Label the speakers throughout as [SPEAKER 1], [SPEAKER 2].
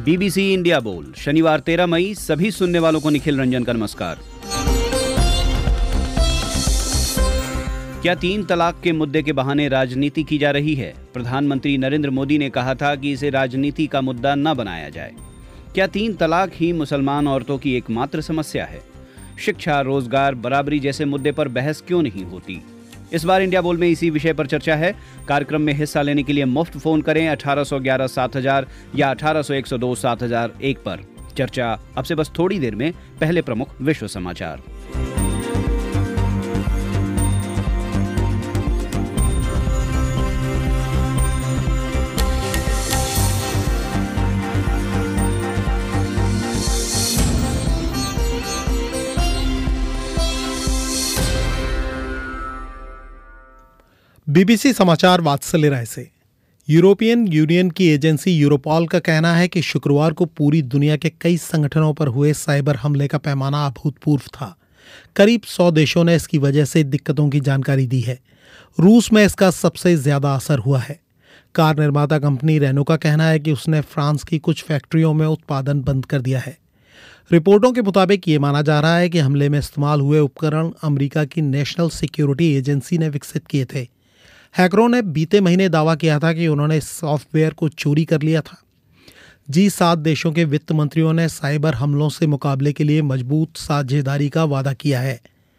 [SPEAKER 1] BBC India बोल शनिवार 13 मई सभी सुनने वालों को निखिल रंजन का नमस्कार। क्या 3 तलाक के मुद्दे के बहाने राजनीति की जा रही है? प्रधानमंत्री नरेंद्र मोदी ने कहा था कि इसे राजनीति का मुद्दा न बनाया जाए। क्या 3 तलाक ही मुसलमान औरतों की एकमात्र समस्या है? शिक्षा, रोजगार, बराबरी जैसे मुद्दे पर बहस क्यों नहीं होती? इस बार इंडिया बोल में इसी विषय पर चर्चा है। कार्यक्रम में हिस्सा लेने के लिए मुफ्त फोन करें 1811 7000 या 1800 102 7001 पर। चर्चा अब से बस थोड़ी देर में। पहले प्रमुख विश्व समाचार।
[SPEAKER 2] बीबीसी समाचार वात्सल्य राय से। यूरोपियन यूनियन की एजेंसी यूरोपॉल का कहना है कि शुक्रवार को पूरी दुनिया के कई संगठनों पर हुए साइबर हमले का पैमाना अभूतपूर्व था। करीब 100 देशों ने इसकी वजह से दिक्कतों की जानकारी दी है। रूस में इसका सबसे ज्यादा असर हुआ है। कार निर्माता कंपनी रेनो का कहना है कि उसने फ्रांस की कुछ फैक्ट्रियों में उत्पादन बंद कर दिया है। रिपोर्टों के मुताबिक ये माना जा रहा है कि हमले में इस्तेमाल हुए उपकरण अमेरिका की नेशनल सिक्योरिटी एजेंसी ने विकसित किए थे। हैकरों ने बीते महीने दावा किया था कि उन्होंने इस सॉफ्टवेयर को चोरी कर लिया था। G7 देशों के वित्त मंत्रियों ने साइबर हमलों से मुकाबले के लिए मजबूत साझेदारी का वादा किया है।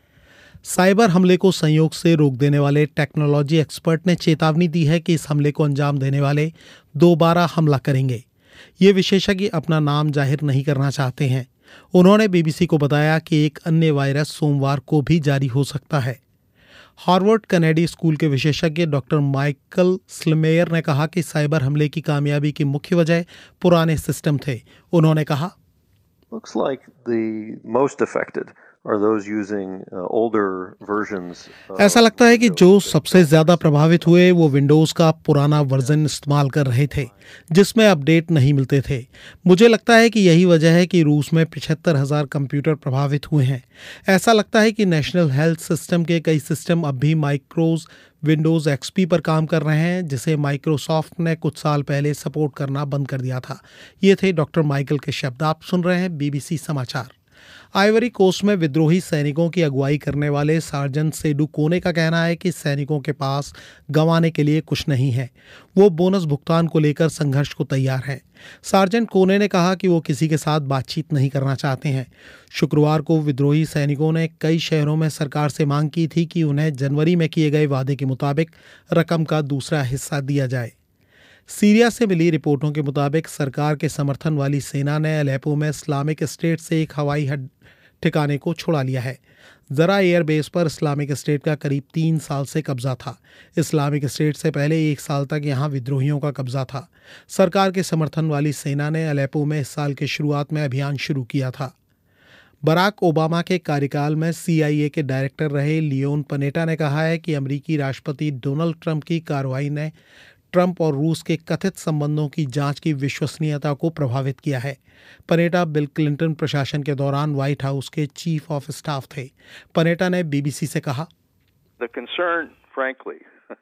[SPEAKER 2] साइबर हमले को संयोग से रोक देने वाले टेक्नोलॉजी एक्सपर्ट ने चेतावनी दी है कि इस हमले को अंजाम देने वाले दोबारा हमला करेंगे। ये विशेषज्ञ अपना नाम जाहिर नहीं करना चाहते हैं। उन्होंने बीबीसी को बताया कि एक अन्य वायरस सोमवार को भी जारी हो सकता है। हार्वर्ड कैनेडी स्कूल के विशेषज्ञ डॉक्टर माइकल स्लमेयर ने कहा कि साइबर हमले की कामयाबी की मुख्य वजह पुराने सिस्टम थे। उन्होंने कहा,
[SPEAKER 3] Looks like the most affected are those using older versions.
[SPEAKER 2] ऐसा लगता है कि जो सबसे ज्यादा प्रभावित हुए वो विंडोज का पुराना वर्जन इस्तेमाल कर रहे थे जिसमें अपडेट नहीं मिलते थे। मुझे लगता है कि यही वजह है कि रूस में 75,000 कंप्यूटर प्रभावित हुए हैं। ऐसा लगता है कि नेशनल हेल्थ सिस्टम के कई सिस्टम अब भी माइक्रोज विंडोज एक्सपी पर काम कर रहे हैं, जिसे माइक्रोसॉफ्ट ने कुछ साल पहले सपोर्ट करना बंद कर दिया था। ये थे डॉक्टर माइकल के शब्द। आप सुन रहे हैं बीबीसी समाचार। आइवरी कोस्ट में विद्रोही सैनिकों की अगुवाई करने वाले सार्जेंट सेडू कोने का कहना है कि सैनिकों के पास गंवाने के लिए कुछ नहीं है। वो बोनस भुगतान को लेकर संघर्ष को तैयार हैं। सार्जेंट कोने ने कहा कि वो किसी के साथ बातचीत नहीं करना चाहते हैं। शुक्रवार को विद्रोही सैनिकों ने कई शहरों में सरकार से मांग की थी कि उन्हें जनवरी में किए गए वादे के मुताबिक रकम का दूसरा हिस्सा दिया जाए। सीरिया से मिली रिपोर्टों के मुताबिक सरकार के समर्थन वाली सेना ने अलेप्पो में इस्लामिक स्टेट से एक हवाई ठिकाने को छुड़ा लिया है। जरा एयरबेस पर इस्लामिक स्टेट का करीब 3 साल से कब्जा था। इस्लामिक स्टेट से पहले 1 साल तक यहां विद्रोहियों का कब्जा था। सरकार के समर्थन वाली सेना ने अलेप्पो में इस साल के शुरुआत में अभियान शुरू किया था। बराक ओबामा के कार्यकाल में CIA के डायरेक्टर रहे लियोन पनेटा ने कहा है कि अमेरिकी राष्ट्रपति डोनाल्ड ट्रंप की कार्रवाई ने ट्रंप और रूस के कथित संबंधों की जांच की विश्वसनीयता को प्रभावित किया है। पनेटा बिल क्लिंटन प्रशासन के दौरान व्हाइट हाउस के चीफ ऑफ स्टाफ थे। पनेटा ने बीबीसी से कहा,
[SPEAKER 3] The concern, frankly,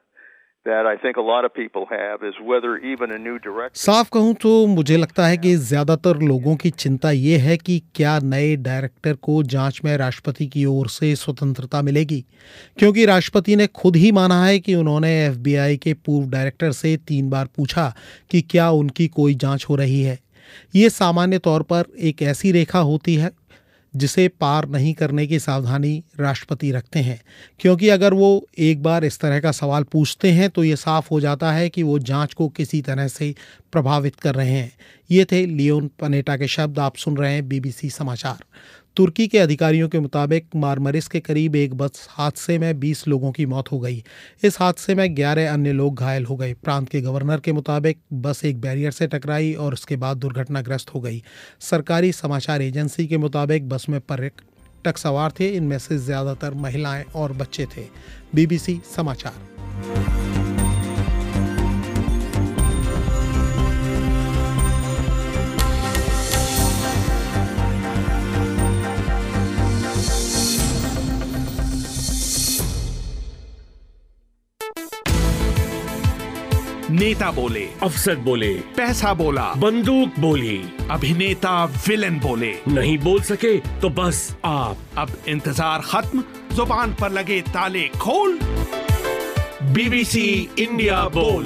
[SPEAKER 3] that I think a lot of people have is whether even a new director.
[SPEAKER 2] साफ कहूं तो मुझे लगता है कि ज्यादातर लोगों की चिंता ये है कि क्या नए डायरेक्टर को जांच में राष्ट्रपति की ओर से स्वतंत्रता मिलेगी, क्योंकि राष्ट्रपति ने खुद ही माना है कि उन्होंने FBI के पूर्व डायरेक्टर से 3 बार पूछा कि क्या उनकी कोई जांच हो रही है। ये सामान्य तौर पर एक ऐसी रेखा होती है जिसे पार नहीं करने की सावधानी राष्ट्रपति रखते हैं, क्योंकि अगर वो एक बार इस तरह का सवाल पूछते हैं तो ये साफ हो जाता है कि वो जांच को किसी तरह से प्रभावित कर रहे हैं। ये थे लियोन पनेटा के शब्द। आप सुन रहे हैं बीबीसी समाचार। तुर्की के अधिकारियों के मुताबिक मारमरिस के करीब एक बस हादसे में 20 लोगों की मौत हो गई। इस हादसे में 11 अन्य लोग घायल हो गए। प्रांत के गवर्नर के मुताबिक बस एक बैरियर से टकराई और उसके बाद दुर्घटनाग्रस्त हो गई। सरकारी समाचार एजेंसी के मुताबिक बस में पर्यटक सवार थे। इनमें से ज़्यादातर महिलाएं और बच्चे थे। बीबीसी समाचार।
[SPEAKER 4] नेता बोले,
[SPEAKER 5] अफसर बोले,
[SPEAKER 4] पैसा बोला,
[SPEAKER 5] बंदूक बोली,
[SPEAKER 4] अभिनेता विलेन बोले,
[SPEAKER 5] नहीं बोल सके तो बस आप।
[SPEAKER 4] अब इंतजार खत्म, जुबान पर लगे ताले खोल।
[SPEAKER 5] बीबीसी इंडिया बोल।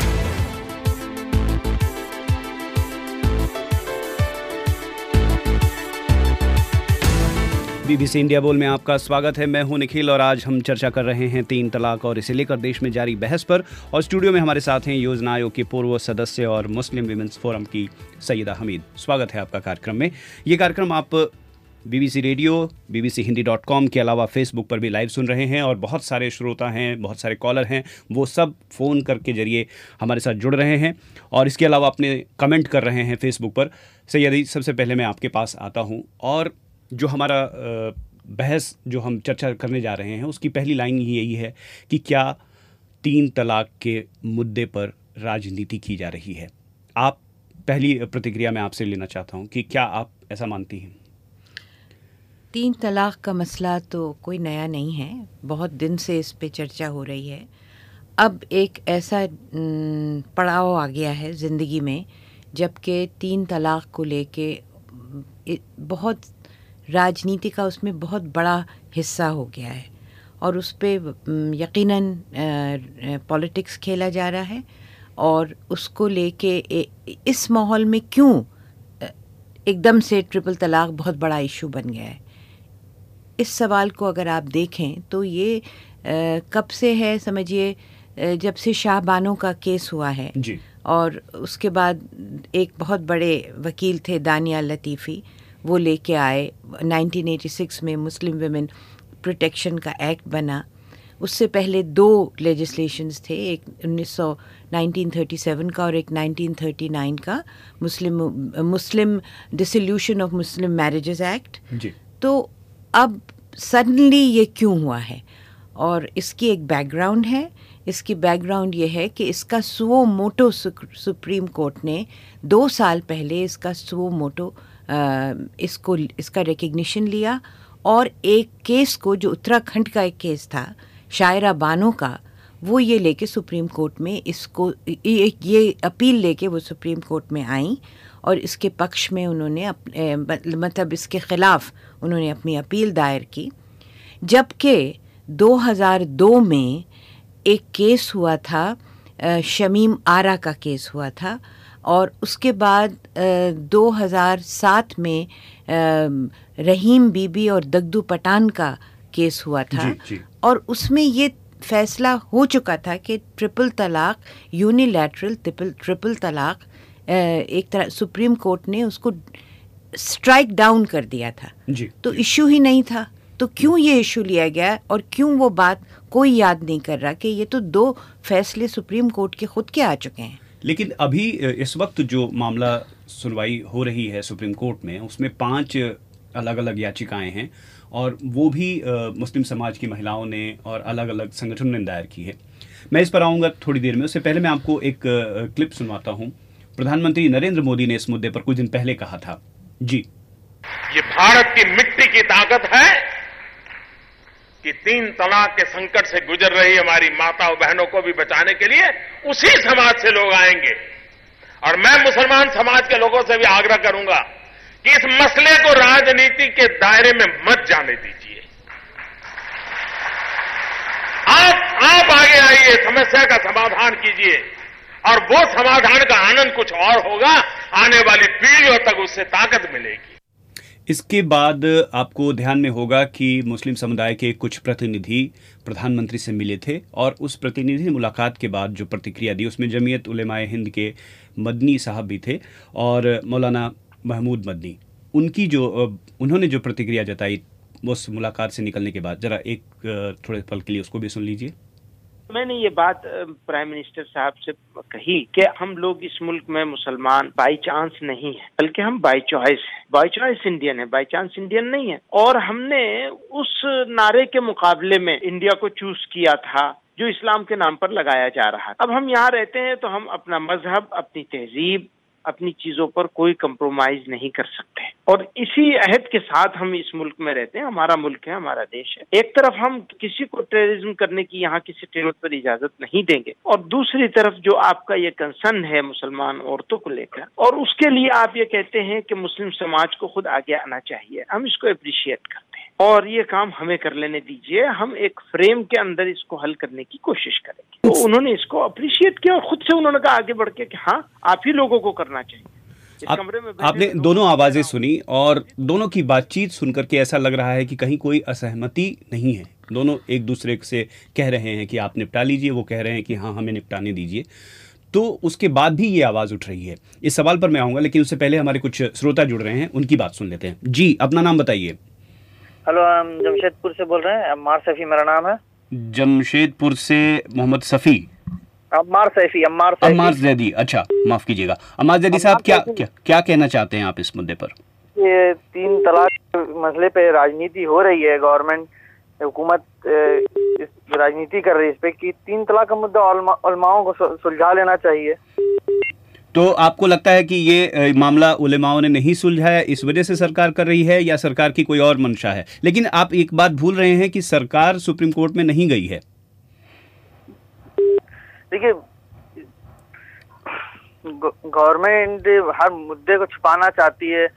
[SPEAKER 1] बीबीसी इंडिया बोल में आपका स्वागत है। मैं हूं निखिल और आज हम चर्चा कर रहे हैं 3 तलाक और इसे लेकर देश में जारी बहस पर। और स्टूडियो में हमारे साथ हैं योजना आयोग के पूर्व सदस्य और मुस्लिम विमेंस फोरम की सैयदा हमीद। स्वागत है आपका कार्यक्रम में। ये कार्यक्रम आप बीबीसी रेडियो, bbchiindi.com के अलावा फेसबुक पर भी लाइव सुन रहे हैं और बहुत सारे श्रोता हैं, बहुत सारे कॉलर हैं, वो सब फ़ोन करके जरिए हमारे साथ जुड़ रहे हैं और इसके अलावा अपने कमेंट कर रहे हैं फेसबुक पर। सैयदी, सबसे पहले मैं आपके पास आता हूँ और जो हमारा बहस जो हम चर्चा करने जा रहे हैं उसकी पहली लाइन यही है कि क्या 3 तलाक के मुद्दे पर राजनीति की जा रही है। आप पहली प्रतिक्रिया मैं आपसे लेना चाहता हूं कि क्या आप ऐसा मानती हैं?
[SPEAKER 6] 3 तलाक का मसला तो कोई नया नहीं है, बहुत दिन से इस पे चर्चा हो रही है। अब एक ऐसा पड़ाव आ गया है ज़िंदगी में जबकि 3 तलाक को लेके बहुत राजनीति का उसमें बहुत बड़ा हिस्सा हो गया है और उस पे यकीनन पॉलिटिक्स खेला जा रहा है। और उसको लेके इस माहौल में क्यों एकदम से ट्रिपल तलाक बहुत बड़ा इशू बन गया है, इस सवाल को अगर आप देखें तो ये कब से है समझिए, जब से शाहबानो का केस हुआ है
[SPEAKER 1] जी।
[SPEAKER 6] और उसके बाद एक बहुत बड़े वकील थे दानिया लतीफ़ी, वो लेके आए 1986 में मुस्लिम विमेन प्रोटेक्शन का एक्ट बना। उससे पहले 2 लेजिस्लेशंस थे, एक 1937 का और एक 1939 का Muslim dissolution of Muslim marriages act जी। तो अब सडनली ये क्यों हुआ है और इसकी एक बैकग्राउंड है। इसकी बैकग्राउंड ये है कि इसका सुओ मोटो सुप्रीम कोर्ट ने 2 साल पहले इसका सुओ मोटो इसका रिकग्निशन लिया और एक केस को, जो उत्तराखंड का एक केस था शायरा बानो का, वो ये लेके सुप्रीम कोर्ट में इसको ये अपील लेके वो सुप्रीम कोर्ट में आई और इसके पक्ष में उन्होंने मतलब इसके ख़िलाफ़ उन्होंने अपनी अपील दायर की। जबकि 2002 में एक केस हुआ था, शमीम आरा का केस हुआ था और उसके बाद 2007 में रहीम बीबी और दगदू पठान का केस हुआ था जी। और उसमें ये फैसला हो चुका था कि ट्रिपल तलाक, यूनिलैटरल ट्रिपल तलाक, एक तरह सुप्रीम कोर्ट ने उसको स्ट्राइक डाउन कर दिया था जी। तो इशू ही नहीं था। तो क्यों ये इशू लिया गया और क्यों वो बात कोई याद नहीं कर रहा कि ये तो 2 फैसले सुप्रीम कोर्ट के खुद के आ चुके हैं।
[SPEAKER 1] लेकिन अभी इस वक्त जो मामला सुनवाई हो रही है सुप्रीम कोर्ट में, उसमें 5 अलग अलग याचिकाएं हैं और वो भी मुस्लिम समाज की महिलाओं ने और अलग अलग संगठनों ने दायर की है। मैं इस पर आऊँगा थोड़ी देर में। उससे पहले मैं आपको एक क्लिप सुनवाता हूँ। प्रधानमंत्री नरेंद्र मोदी ने इस मुद्दे पर कुछ दिन पहले कहा था जी।
[SPEAKER 7] ये भारत की मिट्टी की ताकत है कि 3 तलाक के संकट से गुजर रही हमारी माताओं बहनों को भी बचाने के लिए उसी समाज से लोग आएंगे। और मैं मुसलमान समाज के लोगों से भी आग्रह करूंगा कि इस मसले को राजनीति के दायरे में मत जाने दीजिए। आप आगे आइए, समस्या का समाधान कीजिए और वो समाधान का आनंद कुछ और होगा, आने वाली पीढ़ियों तक उससे ताकत मिलेगी।
[SPEAKER 1] इसके बाद आपको ध्यान में होगा कि मुस्लिम समुदाय के कुछ प्रतिनिधि प्रधानमंत्री से मिले थे और उस प्रतिनिधि मुलाकात के बाद जो प्रतिक्रिया दी उसमें जमीयत उलेमाए हिंद के मदनी साहब भी थे और मौलाना महमूद मदनी। उन्होंने जो प्रतिक्रिया जताई उस मुलाकात से निकलने के बाद, जरा एक थोड़े पल के लिए उसको भी सुन लीजिए।
[SPEAKER 8] मैंने ये बात प्राइम मिनिस्टर साहब से कही कि हम लोग इस मुल्क में मुसलमान बाई चांस नहीं है, बल्कि हम बाई चॉइस है, बाई चॉइस इंडियन है, बाई चांस इंडियन नहीं है। और हमने उस नारे के मुकाबले में इंडिया को चूज किया था जो इस्लाम के नाम पर लगाया जा रहा है। अब हम यहाँ रहते हैं तो हम अपना मजहब, अपनी तहजीब, अपनी चीजों पर कोई कंप्रोमाइज नहीं कर सकते। और इसी अहद के साथ हम इस मुल्क में रहते हैं, हमारा मुल्क है, हमारा देश है। एक तरफ हम किसी को टेररिज्म करने की यहाँ किसी टेरर पर इजाजत नहीं देंगे, और दूसरी तरफ जो आपका ये कंसर्न है मुसलमान औरतों को लेकर, और उसके लिए आप ये कहते हैं कि मुस्लिम समाज को खुद आगे आना चाहिए, हम इसको अप्रिशिएट करते हैं और ये काम हमें कर लेने दीजिए, हम एक फ्रेम के अंदर इसको हल करने की कोशिश करेंगे। तो उन्होंने इसको अप्रिशिएट किया और खुद से उन्होंने कहा आगे बढ़ के कि हाँ, आप ही लोगों को करना चाहिए।
[SPEAKER 1] आपने दोनों आवाजें सुनी और दोनों की बातचीत सुनकर के ऐसा लग रहा है कि कहीं कोई असहमति नहीं है। दोनों एक दूसरे से कह रहे हैं कि आप निपटा लीजिए, वो कह रहे हैं कि हाँ हमें निपटाने दीजिए। तो उसके बाद भी ये आवाज़ उठ रही है। इस सवाल पर मैं आऊँगा, लेकिन उससे पहले हमारे कुछ श्रोता जुड़ रहे हैं, उनकी बात सुन लेते हैं। जी, अपना नाम बताइए।
[SPEAKER 9] हेलो, हम जमशेदपुर से बोल रहे हैं। अम्मार सैफी मेरा नाम है।
[SPEAKER 1] जमशेदपुर से मोहम्मद सफ़ी।
[SPEAKER 9] अम्मार सैफी।
[SPEAKER 1] अम्मार जैदी, अच्छा माफ़ कीजिएगा। अम्मार जैदी साहब, क्या कहना चाहते हैं आप इस मुद्दे पर?
[SPEAKER 9] ये 3 तलाक के मसले पे राजनीति हो रही है, गवर्नमेंट हुकूमत राजनीति कर रही है इस पे कि 3 तलाक का मुद्दा उलमाओं को सुलझा लेना चाहिए।
[SPEAKER 1] तो आपको लगता है कि ये मामला उलेमाओं ने नहीं सुलझाया, इस वजह से सरकार कर रही है, या सरकार की कोई और मंशा है? लेकिन आप एक बात भूल रहे हैं कि सरकार सुप्रीम कोर्ट में नहीं गई है।
[SPEAKER 9] देखिए, गवर्नमेंट हर मुद्दे को छुपाना चाहती है,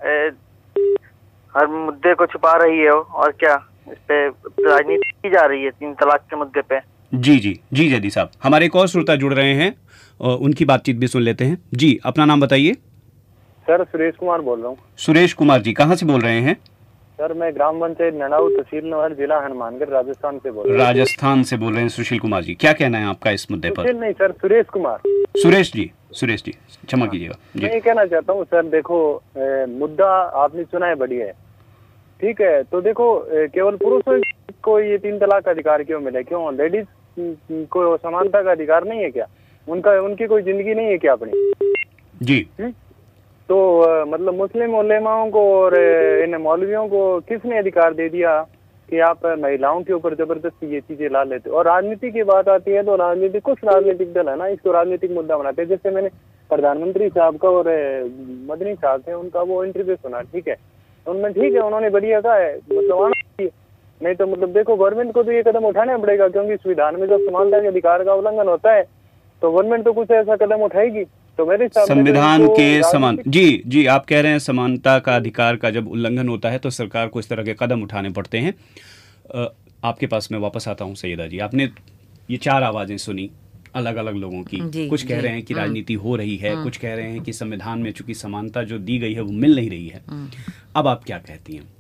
[SPEAKER 9] हर मुद्दे को छुपा रही है, और क्या इस पे राजनीति की जा रही है 3 तलाक के मुद्दे पे। जी
[SPEAKER 1] जैदी साहब, हमारे एक और श्रोता जुड़ रहे हैं, उनकी बातचीत भी सुन लेते हैं। जी, अपना नाम बताइए।
[SPEAKER 10] सर, सुरेश कुमार बोल रहा हूँ।
[SPEAKER 1] सुरेश कुमार जी, कहाँ से बोल रहे हैं?
[SPEAKER 10] सर, मैं ग्राम पंचायत ननाऊ, तहसील नौहर, जिला हनुमानगढ़, राजस्थान से बोल रहा हूँ।
[SPEAKER 1] राजस्थान से बोल रहे हैं सुशील कुमार जी, क्या कहना है आपका इस मुद्दे पर?
[SPEAKER 10] नहीं सर, सुरेश कुमार।
[SPEAKER 1] सुरेश जी, क्षमा कीजिएगा।
[SPEAKER 10] मैं ये कहना चाहता हूँ सर, देखो मुद्दा आपने सुना है, बढ़िया है, ठीक है। तो देखो, केवल पुरुषों को ये 3 तलाक का अधिकार क्यों मिले? क्यों लेडीज को समानता का अधिकार नहीं है क्या? उनकी कोई जिंदगी नहीं है क्या अपनी?
[SPEAKER 1] जी।
[SPEAKER 10] तो मतलब मुस्लिम उलेमाओं को और इन मौलवियों को किसने अधिकार दे दिया कि आप महिलाओं के ऊपर जबरदस्ती ये चीजें ला लेते? और राजनीति की बात आती है तो कुछ राजनीतिक दल है ना, इसको राजनीतिक मुद्दा बनाते हैं। जैसे मैंने प्रधानमंत्री साहब का और मदनी साहब थे, उनका वो इंटरव्यू सुना, ठीक है, उनमें ठीक है, उन्होंने बढ़िया कहा है, मतलब आना चाहिए। नहीं तो मतलब देखो, गवर्नमेंट को तो ये कदम उठाना पड़ेगा, क्योंकि संविधान में जब समानता के अधिकार का उल्लंघन होता है तो गवर्नमेंट तो कुछ ऐसा कदम उठाएगी। तो मेरे
[SPEAKER 1] संविधान के समान जी आप कह रहे हैं समानता का अधिकार का जब उल्लंघन होता है तो सरकार को इस तरह के कदम उठाने पड़ते हैं। आपके पास मैं वापस आता हूं सैयदा जी। आपने ये 4 आवाजें सुनी अलग अलग लोगों की। कुछ कह रहे हैं कि राजनीति हो रही है, कुछ कह रहे हैं कि संविधान में चूंकि समानता जो दी गई है वो मिल नहीं रही है। अब आप क्या कहती हैं?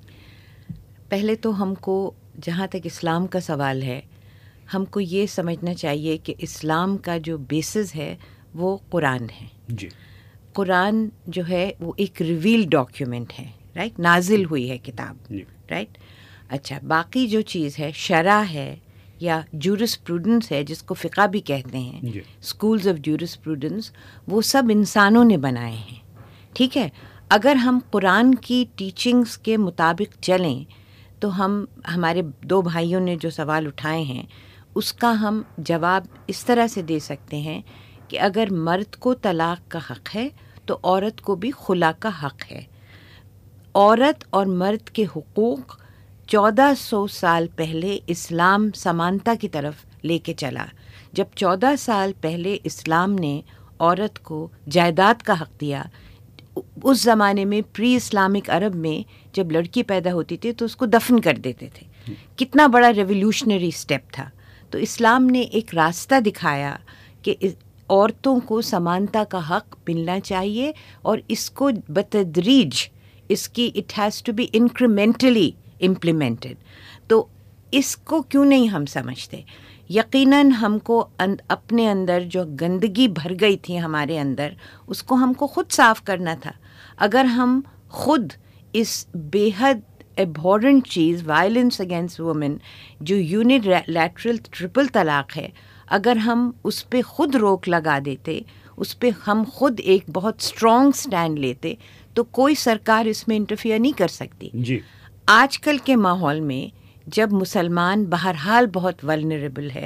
[SPEAKER 6] पहले तो हमको, जहाँ तक इस्लाम का सवाल है, हमको ये समझना चाहिए कि इस्लाम का जो बेसिस है वो कुरान है।
[SPEAKER 1] जी।
[SPEAKER 6] कुरान जो है वो एक रिवील्ड डॉक्यूमेंट है, राइट, नाजिल हुई है किताब, राइट। अच्छा, बाकी जो चीज़ है, शरा है या जूरिस्प्रूडेंस है, जिसको फ़िक़ा भी कहते हैं, स्कूल्स ऑफ जूरिस्प्रूडेंस, वो सब इंसानों ने बनाए हैं, ठीक है। अगर हम कुरान की टीचिंग्स के मुताबिक चलें तो हमारे 2 भाइयों ने जो सवाल उठाए हैं उसका हम जवाब इस तरह से दे सकते हैं कि अगर मर्द को तलाक का हक़ है तो औरत को भी खुला का हक़ है। औरत और मर्द के हुकूक 1400 साल पहले इस्लाम समानता की तरफ लेके चला। जब 14 साल पहले इस्लाम ने औरत को जायदाद का हक़ दिया, उस ज़माने में प्री इस्लामिक अरब में जब लड़की पैदा होती थी तो उसको दफन कर देते थे। कितना बड़ा रेवोल्यूशनरी स्टेप था। तो इस्लाम ने एक रास्ता दिखाया कि औरतों को समानता का हक़ मिलना चाहिए और इसको बतदरीज, इसकी it has to be incrementally implemented. तो इसको क्यों नहीं हम समझते? यकीनन हमको अपने अंदर जो गंदगी भर गई थी हमारे अंदर, उसको हमको ख़ुद साफ़ करना था। अगर हम ख़ुद इस बेहद एबहॉरेंट चीज़, वायलेंस अगेंस्ट वुमेन, जो यूनिलैटरल ट्रिपल तलाक है, अगर हम उस पे ख़ुद रोक लगा देते, उस पे हम ख़ुद एक बहुत स्ट्रॉन्ग स्टैंड लेते, तो कोई सरकार इसमें इंटरफियर नहीं कर सकती जी। आजकल के माहौल में जब मुसलमान बहरहाल बहुत वल्नरेबल है,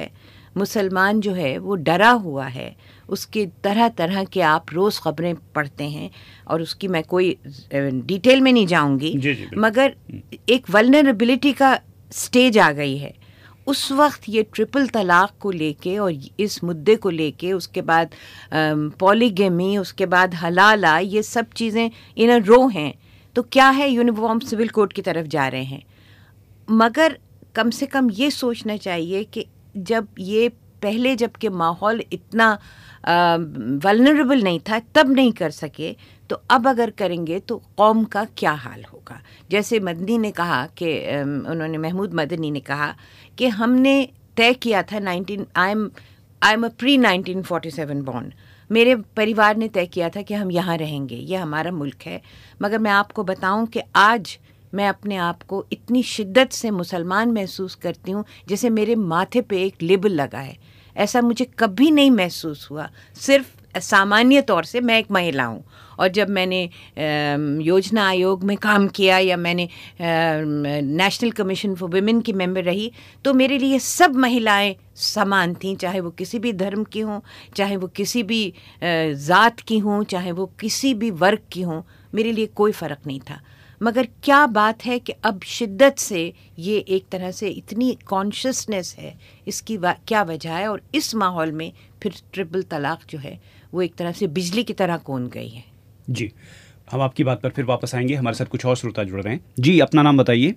[SPEAKER 6] मुसलमान जो है वो डरा हुआ है, उसके तरह तरह के आप रोज़ ख़बरें पढ़ते हैं और उसकी मैं कोई डिटेल में नहीं जाऊंगी, मगर एक वल्नरेबिलिटी का स्टेज आ गई है। उस वक्त ये ट्रिपल तलाक को लेके और इस मुद्दे को लेके, उसके बाद पॉलीगेमी, उसके बाद हलाला, ये सब चीज़ें इन अ रो हैं। तो क्या है, यूनिफॉर्म सिविल कोड की तरफ जा रहे हैं। मगर कम से कम ये सोचना चाहिए कि जब ये पहले जबकि माहौल इतना वल्नरेबल नहीं था तब नहीं कर सके, तो अब अगर करेंगे तो कौम का क्या हाल होगा। जैसे मदनी ने कहा कि उन्होंने, महमूद मदनी ने कहा कि हमने तय किया था I am a pre 1947 born, मेरे परिवार ने तय किया था कि हम यहाँ रहेंगे, ये हमारा मुल्क है। मगर मैं आपको बताऊं कि आज मैं अपने आप को इतनी शिद्दत से मुसलमान महसूस करती हूँ जैसे मेरे माथे पे एक लेबल लगा है। ऐसा मुझे कभी नहीं महसूस हुआ। सिर्फ सामान्य तौर से मैं एक महिला हूँ, और जब मैंने योजना आयोग में काम किया या मैंने नेशनल कमीशन फॉर वुमेन की मेंबर रही, तो मेरे लिए सब महिलाएं समान थीं, चाहे वो किसी भी धर्म की हों, चाहे वो किसी भी ज़ात की हों, चाहे वो किसी भी वर्ग की हों, मेरे लिए कोई फ़र्क नहीं था। मगर क्या बात है कि अब शिद्दत से ये एक तरह से इतनी कॉन्शियसनेस है, इसकी क्या वजह है? और इस माहौल में फिर ट्रिपल तलाक जो है वो एक तरह से बिजली की तरह कौन गई है।
[SPEAKER 1] जी, हम आपकी बात पर फिर वापस आएंगे। हमारे साथ कुछ और श्रोता जुड़ रहे हैं। जी, अपना नाम बताइए।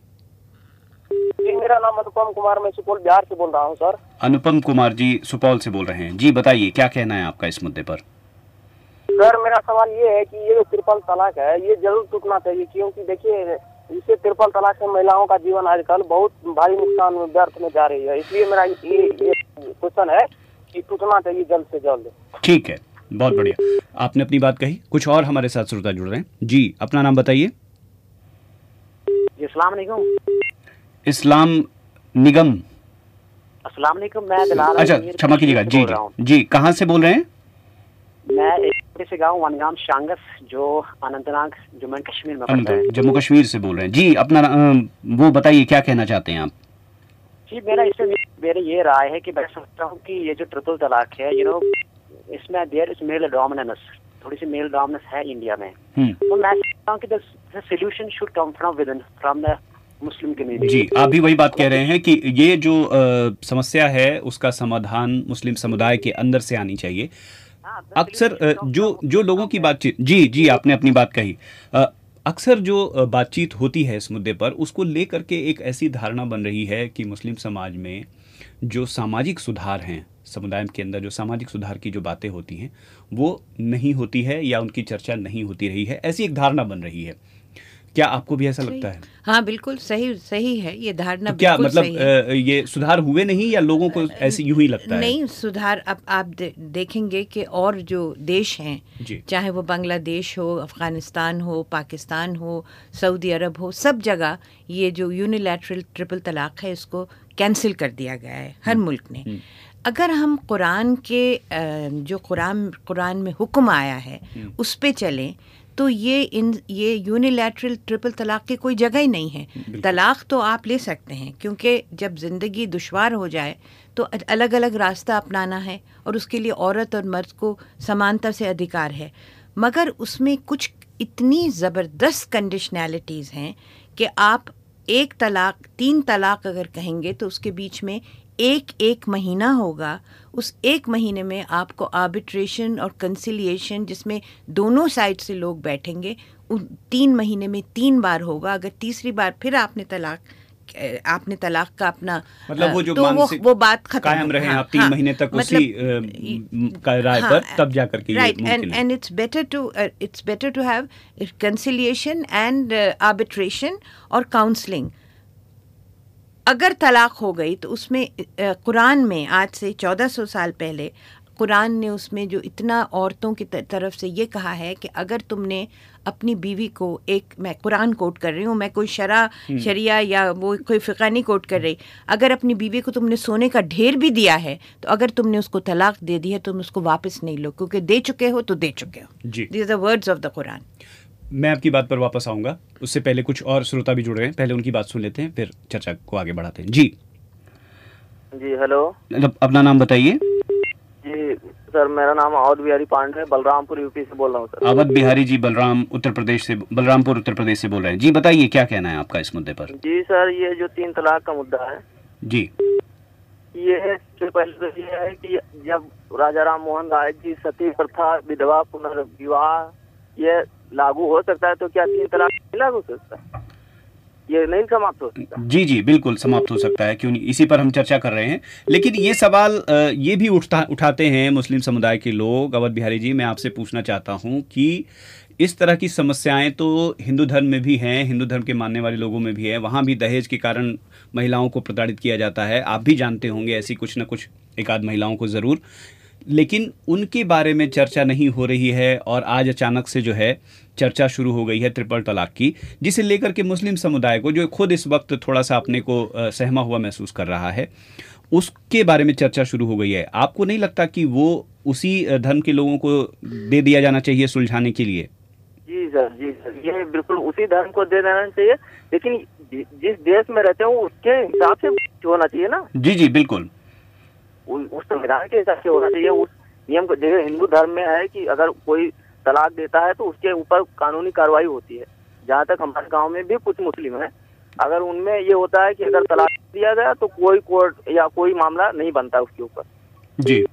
[SPEAKER 11] जी, मेरा नाम अनुपम कुमार, मैं सुपौल बिहार से बोल रहा हूँ सर।
[SPEAKER 1] अनुपम कुमार जी सुपौल से बोल रहे हैं। जी बताइए, क्या कहना है आपका इस मुद्दे पर?
[SPEAKER 11] सर, मेरा सवाल ये है कि ये जो ट्रिपल तलाक है ये जरूर टूटना चाहिए, क्योंकि देखिए इससे ट्रिपल तलाक से महिलाओं का जीवन आजकल बहुत भारी नुकसान व्यर्थ में जा रही है। इसलिए मेरा ये क्वेश्चन है कि टूटना चाहिए जल्द से जल्द।
[SPEAKER 1] ठीक है, बहुत बढ़िया, आपने अपनी बात कही। कुछ और हमारे साथ श्रोता जुड़ रहे हैं। जी, अपना नाम बताइए।
[SPEAKER 11] अस्सलाम वालेकुम।
[SPEAKER 1] इस्लाम निगम।
[SPEAKER 11] अस्सलाम वालेकुम, मैं दिलार।
[SPEAKER 1] अच्छा, क्षमा कीजिएगा। जी जी, कहाँ से बोल रहे हैं?
[SPEAKER 11] मैं एक से गाँव वनगाम शांगस, जो अनंतनाग जम्मू कश्मीर में पड़ता है।
[SPEAKER 1] जम्मू कश्मीर से बोल रहे हैं। जी, अपना वो बताइए, क्या कहना चाहते हैं आप?
[SPEAKER 11] जी, मेरी ये राय है कि मैं समझता हूँ कि ये जो ट्रिपल तलाक है, इसमें देयर इज मेल डोमिनेंस, थोड़ी सी मेल डोमिनेंस है इंडिया में। तो मैं समझता हूँ कि the solution should come from within, from the Muslim community.
[SPEAKER 1] जी, आप भी वही बात कह रहे हैं कि ये जो समस्या है उसका समाधान मुस्लिम समुदाय के अंदर से आनी चाहिए। अक्सर जो लोगों की बातचीत, जी आपने अपनी बात कही, अक्सर जो बातचीत होती है इस मुद्दे पर, उसको लेकर के एक ऐसी धारणा बन रही है कि मुस्लिम समाज में जो सामाजिक सुधार हैं, समुदाय के अंदर जो सामाजिक सुधार की जो बातें होती हैं वो नहीं होती है या उनकी चर्चा नहीं होती रही है, ऐसी एक धारणा बन रही है। क्या आपको भी ऐसा लगता है?
[SPEAKER 6] हाँ, बिल्कुल सही है ये धारणा।
[SPEAKER 1] तो क्या मतलब ये सुधार हुए नहीं, या लोगों को ऐसे यूं ही लगता है?
[SPEAKER 6] नहीं, सुधार अब आप देखेंगे कि और जो देश हैं, चाहे वो बांग्लादेश हो, अफगानिस्तान हो, पाकिस्तान हो, सऊदी अरब हो, सब जगह ये जो यूनिलैटरल ट्रिपल तलाक है इसको कैंसिल कर दिया गया है हर मुल्क ने। अगर हम कुरान के जो कुरान में हुक्म आया है उस पे चलें तो ये यूनिलैटरल ट्रिपल तलाक की कोई जगह ही नहीं है। तलाक तो आप ले सकते हैं, क्योंकि जब ज़िंदगी दुश्वार हो जाए तो अलग अलग रास्ता अपनाना है और उसके लिए औरत और मर्द को समानता से अधिकार है। मगर उसमें कुछ इतनी ज़बरदस्त कंडीशनैलिटीज़ हैं कि आप एक तलाक, 3 तलाक अगर कहेंगे तो उसके बीच में एक महीना होगा। उस एक महीने में आपको आर्बिट्रेशन और कंसिलिएशन, जिसमें दोनों साइड से लोग बैठेंगे, 3 महीने में 3 बार होगा। अगर तीसरी बार फिर आपने तलाक का अपना
[SPEAKER 1] मतलब वो जो
[SPEAKER 6] तो वो बात खत्म
[SPEAKER 1] कायम रहे आप 3 महीने तक उसी राय पर, तब जाकर के
[SPEAKER 6] right. And it's better to have conciliation and arbitration और काउंसलिंग। अगर तलाक हो गई तो उसमें कुरान में आज से 1400 साल पहले कुरान ने उसमें जो इतना औरतों की तरफ से ये कहा है कि अगर तुमने अपनी बीवी को मैं कुरान कोट कर रही हूँ, मैं कोई शरिया या वो कोई फ़िक़ा नहीं कोट कर रही, अगर अपनी बीवी को तुमने सोने का ढेर भी दिया है तो अगर तुमने उसको तलाक दे दी है तुम उसको वापस नहीं लो, क्योंकि दे चुके हो तो दे चुके हो। These are the words of the Quran.
[SPEAKER 1] मैं आपकी बात पर वापस आऊँगा, उससे पहले कुछ और श्रोता भी जुड़ रहे हैं, पहले उनकी बात सुन लेते हैं, फिर चर्चा को आगे बढ़ाते हैं। जी,
[SPEAKER 9] जी हेलो।
[SPEAKER 1] अपना नाम बताइए।
[SPEAKER 9] जी सर, मेरा नाम अवध बिहारी पांडे है, बलरामपुर यूपी से बोल रहा हूँ सर।
[SPEAKER 1] अवध बिहारी जी बलरामपुर उत्तर प्रदेश से बोल रहे हैं जी। बताइए क्या कहना है आपका इस मुद्दे पर।
[SPEAKER 9] जी सर, ये जो 3 तलाक का मुद्दा है
[SPEAKER 1] जी,
[SPEAKER 9] ये सबसे पहले तो ये है कि जब राजा राम मोहन राय जी सती प्रथा, विधवा पुनर्विवाह ये लागू हो सकता है, तो क्या 3 तलाक नहीं लागू हो सकता है? ये नहीं समाप्त हो सकता?
[SPEAKER 1] जी जी बिल्कुल समाप्त हो सकता है, क्यों नहीं, इसी पर हम चर्चा कर रहे हैं। लेकिन ये सवाल ये भी उठाते हैं मुस्लिम समुदाय के लोग। अवध बिहारी जी, मैं आपसे पूछना चाहता हूं कि इस तरह की समस्याएं तो हिंदू धर्म में भी हैं, हिंदू धर्म के मानने वाले लोगों में भी है। वहाँ भी दहेज के कारण महिलाओं को प्रताड़ित किया जाता है। आप भी जानते होंगे ऐसी कुछ न कुछ एकाध महिलाओं को ज़रूर, लेकिन उनके बारे में चर्चा नहीं हो रही है। और आज अचानक से जो है चर्चा शुरू हो गई है ट्रिपल तलाक की, जिसे लेकर के मुस्लिम समुदाय को, जो खुद इस वक्त थोड़ा सा अपने को सहमा हुआ महसूस कर रहा है, उसके बारे में चर्चा शुरू हो गई है। आपको नहीं लगता कि वो उसी धर्म के लोगों को दे दिया जाना चाहिए सुलझाने के लिए?
[SPEAKER 9] जी सर, ये बिल्कुल उसी धर्म को दे देना चाहिए, लेकिन जिस देश में रहते हो उसके हिसाब से होना चाहिए ना।
[SPEAKER 1] जी जी बिल्कुल,
[SPEAKER 9] उस संविधान के हिसाब से होना चाहिए। उस नियम को, जैसे हिंदू धर्म में है कि अगर कोई तलाक देता है तो उसके ऊपर कानूनी कार्रवाई होती है। जहाँ तक हमारे गांव में भी कुछ मुस्लिम है, अगर उनमें ये होता है कि अगर तलाक दिया गया तो कोई कोर्ट या कोई मामला नहीं बनता उसके ऊपर।
[SPEAKER 1] जी,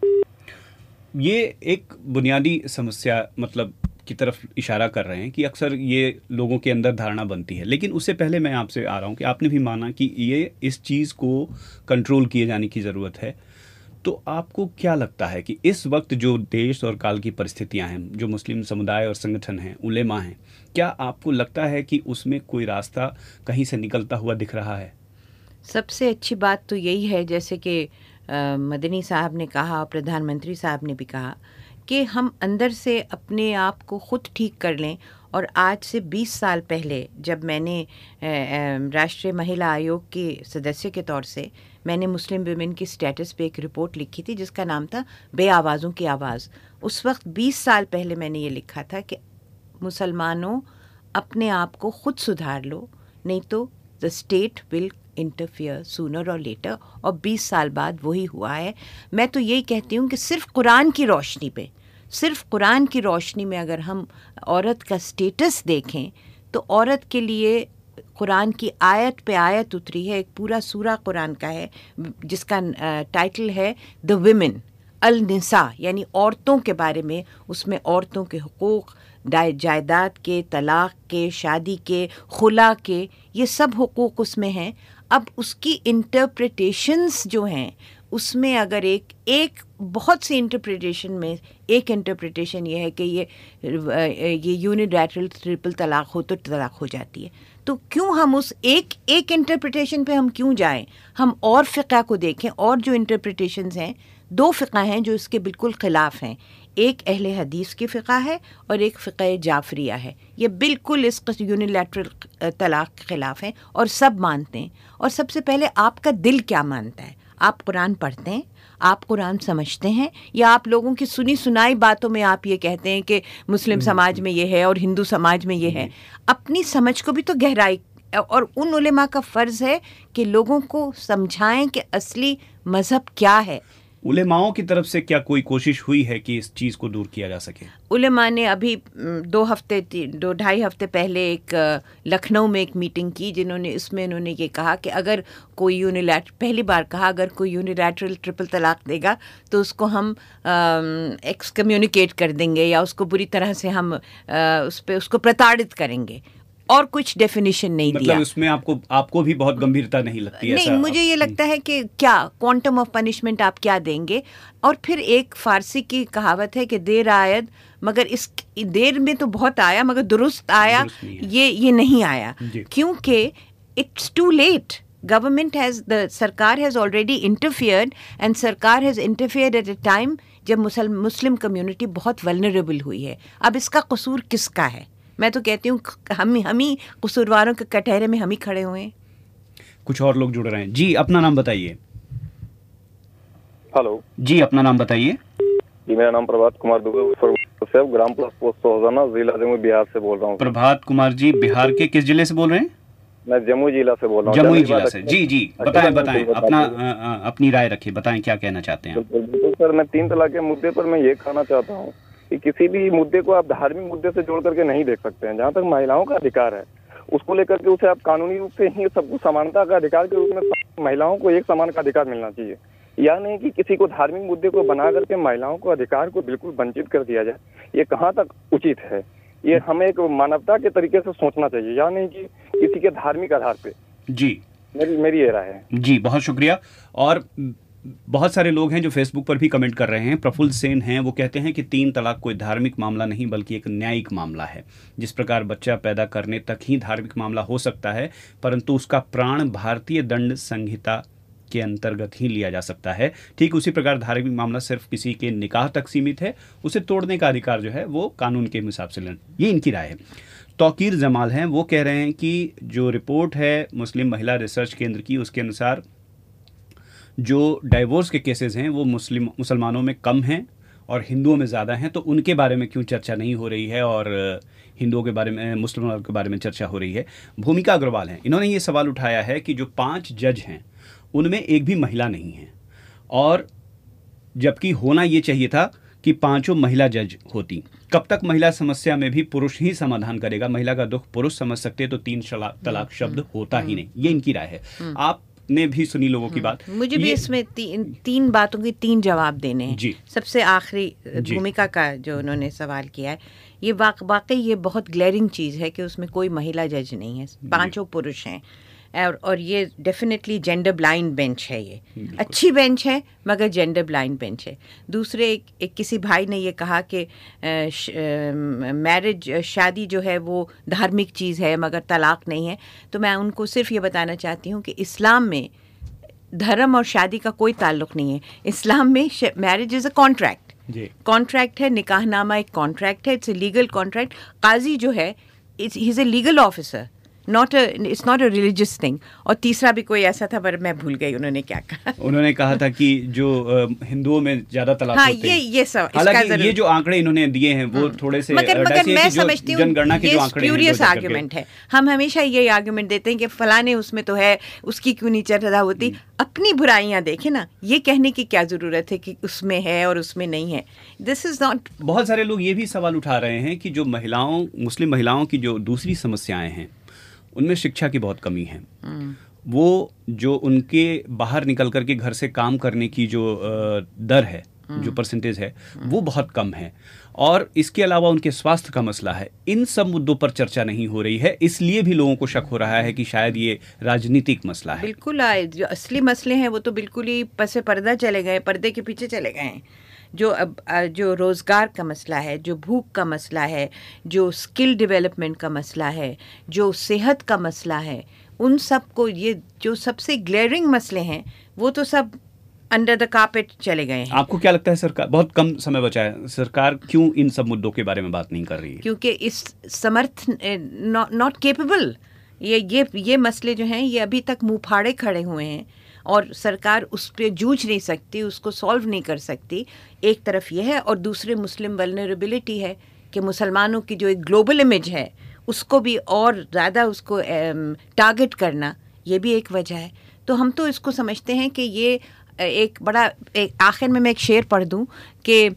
[SPEAKER 1] ये एक बुनियादी समस्या मतलब की तरफ इशारा कर रहे हैं कि अक्सर ये लोगों के अंदर धारणा बनती है। लेकिन उससे पहले मैं आपसे आ रहा हूँ कि आपने भी माना कि ये इस चीज़ को कंट्रोल किए जाने की ज़रूरत है। तो आपको क्या लगता है कि इस वक्त जो देश और काल की परिस्थितियां हैं, जो मुस्लिम समुदाय और संगठन हैं, उलेमा हैं, क्या आपको लगता है कि उसमें कोई रास्ता कहीं से निकलता हुआ दिख रहा है?
[SPEAKER 6] सबसे अच्छी बात तो यही है, जैसे कि मदनी साहब ने कहा, प्रधानमंत्री साहब ने भी कहा, कि हम अंदर से अपने आप को ख़ुद ठीक कर लें। और आज से 20 साल पहले जब मैंने राष्ट्रीय महिला आयोग के सदस्य के तौर से मैंने मुस्लिम वुमेन की स्टेटस पे एक रिपोर्ट लिखी थी जिसका नाम था बेआवाज़ों की आवाज़। उस वक्त 20 साल पहले मैंने ये लिखा था कि मुसलमानों अपने आप को ख़ुद सुधार लो, नहीं तो the state will interfere sooner or later. और 20 साल बाद वही हुआ है। मैं तो यही कहती हूँ कि सिर्फ कुरान की रोशनी पे, सिर्फ कुरान की रोशनी में अगर हम औरत का स्टेटस देखें तो औरत के लिए कुरान की आयत पे आयत उतरी है। एक पूरा सूरा कुरान का है जिसका टाइटल है द विमेन अल निसा, यानी औरतों के बारे में। उसमें औरतों के हुकूक, जायदाद के, तलाक के, शादी के, खुला के, ये सब हुकूक उसमें हैं। अब उसकी इंटरप्रिटेशंस जो हैं उसमें अगर एक बहुत सी इंटरप्रिटेशन में एक इंटरप्रिटेशन ये है कि ये यूनिलैटरल ट्रिपल तलाक हो तो तलाक हो जाती है। तो क्यों हम उस एक इंटरप्रिटेशन पे हम क्यों जाएं? हम और फ़िक़ा को देखें। और जो इंटरप्रिटेशंस हैं, 2 फ़िक़ा हैं जो इसके बिल्कुल ख़िलाफ़ हैं। एक अहले हदीस की फ़िक़ा है और एक फ़िक़ा जाफ़रिया है। ये बिल्कुल इस यूनिलैटरल तलाक के ख़िलाफ़ हैं और सब मानते हैं। और सबसे पहले आपका दिल क्या मानता है? आप कुरान पढ़ते हैं, आप कुरान समझते हैं, या आप लोगों की सुनी सुनाई बातों में आप ये कहते हैं कि मुस्लिम समाज में ये है और हिंदू समाज में ये है? अपनी समझ को भी तो गहराई, और उन उलेमा का फ़र्ज़ है कि लोगों को समझाएं कि असली मज़हब क्या है।
[SPEAKER 1] उलेमाओं की तरफ से क्या कोई कोशिश हुई है कि इस चीज़ को दूर किया जा सके?
[SPEAKER 6] उलेमा ने अभी 2-2.5 हफ्ते पहले एक लखनऊ में एक मीटिंग की, जिन्होंने इसमें इन्होंने ये कहा कि अगर कोई पहली बार कहा अगर कोई यूनिलैटरल ट्रिपल तलाक देगा तो उसको हम एक्सकम्युनिकेट कर देंगे या उसको बुरी तरह से हम उसको प्रताड़ित करेंगे। और कुछ डेफिनेशन नहीं दिया।
[SPEAKER 1] मतलब उसमें आपको भी बहुत गंभीरता नहीं लगती है?
[SPEAKER 6] नहीं, मुझे ये लगता है कि क्या क्वांटम ऑफ पनिशमेंट आप क्या देंगे। और फिर एक फारसी की कहावत है कि देर आयद, मगर इस देर में तो बहुत आया मगर दुरुस्त आया, ये नहीं आया, क्योंकि it's too late. Government has, the sarkar has already interfered, and sarkar has interfered at a time जब मुस्लिम कम्युनिटी बहुत वल्नरेबल हुई है। अब इसका कसूर किसका है? मैं तो कहती हूँ हम ही कसूरवारों के कटहरे में हम ही खड़े हुए हैं।
[SPEAKER 1] कुछ और लोग जुड़ रहे हैं। जी, अपना नाम बताइए।
[SPEAKER 12] हेलो
[SPEAKER 1] जी, अपना नाम बताइए।
[SPEAKER 12] जी, मेरा नाम प्रभात कुमार दुबे, ग्राम प्लस पोस्ट सोजाना, जिला जमुई, बिहार से बोल रहा हूँ।
[SPEAKER 1] प्रभात कुमार जी, बिहार के किस जिले से बोल रहे हैं?
[SPEAKER 12] मैं जमुई जिला से बोल रहा हूँ।
[SPEAKER 1] जमुई जिला से, जी जी, बताएं अपना अपनी राय रखिए, बताएं क्या कहना चाहते हैं।
[SPEAKER 12] बिल्कुल सर, मैं 3 तलाक के मुद्दे पर मैं ये कहना चाहता हूँ कि किसी भी मुद्दे को आप धार्मिक मुद्दे से जोड़ करके नहीं देख सकते हैं। जहाँ तक महिलाओं का अधिकार है उसको लेकर के उसे आप कानूनी रूप से ही सबको समानता का अधिकार के रूप में महिलाओं को एक समान का अधिकार मिलना चाहिए। या नहीं कि किसी को धार्मिक मुद्दे को बना करके महिलाओं को अधिकार को बिल्कुल वंचित कर दिया जाए, ये कहाँ तक उचित है। ये हमें एक मानवता के तरीके से सोचना चाहिए, या नहीं कि किसी के धार्मिक आधार पे।
[SPEAKER 1] जी,
[SPEAKER 12] मेरी ये राय है।
[SPEAKER 1] जी, बहुत शुक्रिया। और बहुत सारे लोग हैं जो फेसबुक पर भी कमेंट कर रहे हैं। प्रफुल्ल सेन हैं, वो कहते हैं कि 3 तलाक कोई धार्मिक मामला नहीं बल्कि एक न्यायिक मामला है। जिस प्रकार बच्चा पैदा करने तक ही धार्मिक मामला हो सकता है, परंतु उसका प्राण भारतीय दंड संहिता के अंतर्गत ही लिया जा सकता है, ठीक उसी प्रकार धार्मिक मामला सिर्फ किसी के निकाह तक सीमित है, उसे तोड़ने का अधिकार जो है वो कानून के हिसाब से लेना। ये इनकी राय है। तौकीर जमाल हैं, वो कह रहे हैं कि जो रिपोर्ट है मुस्लिम महिला रिसर्च केंद्र की, उसके अनुसार जो डाइवोर्स के केसेस हैं वो मुसलमानों में कम हैं और हिंदुओं में ज़्यादा हैं, तो उनके बारे में क्यों चर्चा नहीं हो रही है और हिंदुओं के बारे में, मुसलमानों के बारे में चर्चा हो रही है। भूमिका अग्रवाल हैं, इन्होंने ये सवाल उठाया है कि जो 5 जज हैं उनमें एक भी महिला नहीं है, और जबकि होना ये चाहिए था कि 5 महिला जज होती। कब तक महिला समस्या में भी पुरुष ही समाधान करेगा? महिला का दुख पुरुष समझ सकते तो 3 तलाक शब्द होता ही नहीं। ये इनकी राय है। आपने भी सुनी लोगों की बात।
[SPEAKER 6] मुझे भी इसमें तीन बातों के 3 जवाब देने हैं। सबसे आखिरी भूमिका का जो उन्होंने सवाल किया है, ये वाकई ये बहुत ग्लेरिंग चीज़ है कि उसमें कोई महिला जज नहीं है, 5 पुरुष हैं। और ये डेफिनेटली जेंडर ब्लाइंड बेंच है। ये अच्छी बेंच है मगर जेंडर ब्लाइंड बेंच है। दूसरे एक किसी भाई ने ये कहा कि मैरिज, शादी जो है वो धार्मिक चीज़ है मगर तलाक नहीं है। तो मैं उनको सिर्फ ये बताना चाहती हूँ कि इस्लाम में धर्म और शादी का कोई ताल्लुक़ नहीं है। इस्लाम में marriage is a contract, contract है, निकाहनामा एक कॉन्ट्रैक्ट है, इट्स ए लीगल कॉन्ट्रैक्ट। काजी जो है he is a legal officer, it's not a religious thing। और तीसरा भी कोई ऐसा था पर मैं भूल गई उन्होंने क्या कहा।
[SPEAKER 1] उन्होंने कहा था कि जो हिंदुओं में ज्यादा तलाक होते हैं।
[SPEAKER 6] ये सब
[SPEAKER 1] हालांकि ये जो आंकड़े इन्होंने दिए हैं वो थोड़े से
[SPEAKER 6] मगर मैं समझती हूँ ये स्प्यूरियस आर्गुमेंट है। हम हमेशा ये आर्गुमेंट देते हैं कि फलाने उसमें तो है, उसकी क्यों नहीं चर्चा होती। अपनी बुराइयां देखें ना, ये कहने की क्या जरूरत है कि उसमें है और उसमें नहीं है। This is not.
[SPEAKER 1] बहुत सारे लोग ये भी सवाल उठा रहे हैं कि जो मुस्लिम महिलाओं की जो दूसरी समस्याएं हैं उनमें शिक्षा की बहुत कमी है। वो जो उनके बाहर निकल करके घर से काम करने की जो दर है, जो परसेंटेज है, वो बहुत कम है। और इसके अलावा उनके स्वास्थ्य का मसला है। इन सब मुद्दों पर चर्चा नहीं हो रही है, इसलिए भी लोगों को शक हो रहा है कि शायद ये राजनीतिक मसला है।
[SPEAKER 6] बिल्कुल, जो असली मसले हैं वो तो बिल्कुल ही पसे पर्दा चले गए, पर्दे के पीछे चले गए हैं। जो रोज़गार का मसला है, जो भूख का मसला है, जो स्किल डेवलपमेंट का मसला है, जो सेहत का मसला है, उन सब को, ये जो सबसे ग्लेयरिंग मसले हैं वो तो सब अंडर द कार्पेट चले गए हैं।
[SPEAKER 1] आपको क्या लगता है सरकार, बहुत कम समय बचा है, सरकार क्यों इन सब मुद्दों के बारे में बात नहीं कर रही है?
[SPEAKER 6] क्योंकि इस समर्थ नॉट केपेबल। ये मसले जो हैं ये अभी तक मुँह फाड़े खड़े हुए हैं और सरकार उस पर जूझ नहीं सकती, उसको सॉल्व नहीं कर सकती। एक तरफ यह है, और दूसरे मुस्लिम वल्नरेबिलिटी है कि मुसलमानों की जो एक ग्लोबल इमेज है उसको भी और ज़्यादा उसको टारगेट करना, ये भी एक वजह है। तो हम तो इसको समझते हैं कि ये एक बड़ा, आखिर में मैं एक शेर पढ़ दूँ कि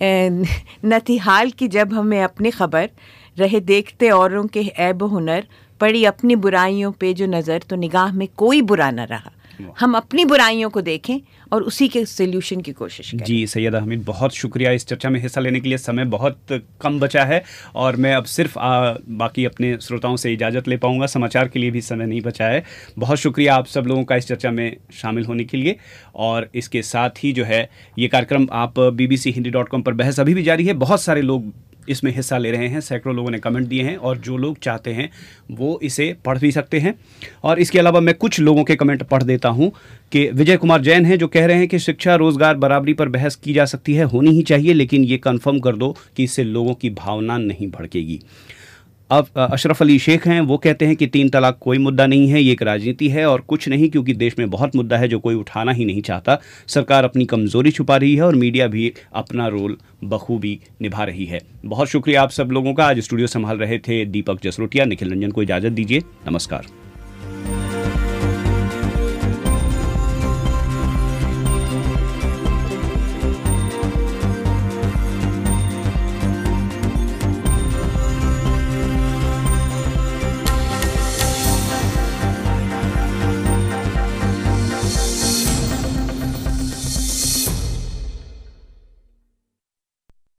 [SPEAKER 6] नतिहाल की जब हमें अपनी खबर रहे देखते औरों के ऐब हुनर, पड़ी अपनी बुराइयों पे जो नज़र तो निगाह में कोई बुरा न रहा। हम अपनी बुराइयों को देखें और उसी के सोल्यूशन की कोशिश करें।
[SPEAKER 1] जी सैयदा हमीद, बहुत शुक्रिया इस चर्चा में हिस्सा लेने के लिए। समय बहुत कम बचा है और मैं अब सिर्फ बाकी अपने श्रोताओं से इजाज़त ले पाऊंगा, समाचार के लिए भी समय नहीं बचा है। बहुत शुक्रिया आप सब लोगों का इस चर्चा में शामिल होने के लिए। और इसके साथ ही जो है ये कार्यक्रम आप bbchindi.com पर बहस अभी भी जारी है। बहुत सारे लोग इसमें हिस्सा ले रहे हैं, सैकड़ों लोगों ने कमेंट दिए हैं और जो लोग चाहते हैं वो इसे पढ़ भी सकते हैं। और इसके अलावा मैं कुछ लोगों के कमेंट पढ़ देता हूं कि विजय कुमार जैन हैं जो कह रहे हैं कि शिक्षा, रोजगार, बराबरी पर बहस की जा सकती है, होनी ही चाहिए, लेकिन ये कंफर्म कर दो कि इससे लोगों की भावना नहीं भड़केगी। अब अशरफ अली शेख हैं, वो कहते हैं कि 3 तलाक कोई मुद्दा नहीं है, ये एक राजनीति है और कुछ नहीं, क्योंकि देश में बहुत मुद्दा है जो कोई उठाना ही नहीं चाहता। सरकार अपनी कमज़ोरी छुपा रही है और मीडिया भी अपना रोल बखूबी निभा रही है। बहुत शुक्रिया आप सब लोगों का। आज स्टूडियो संभाल रहे थे दीपक जसरोटिया। निखिल रंजन को इजाज़त दीजिए। नमस्कार।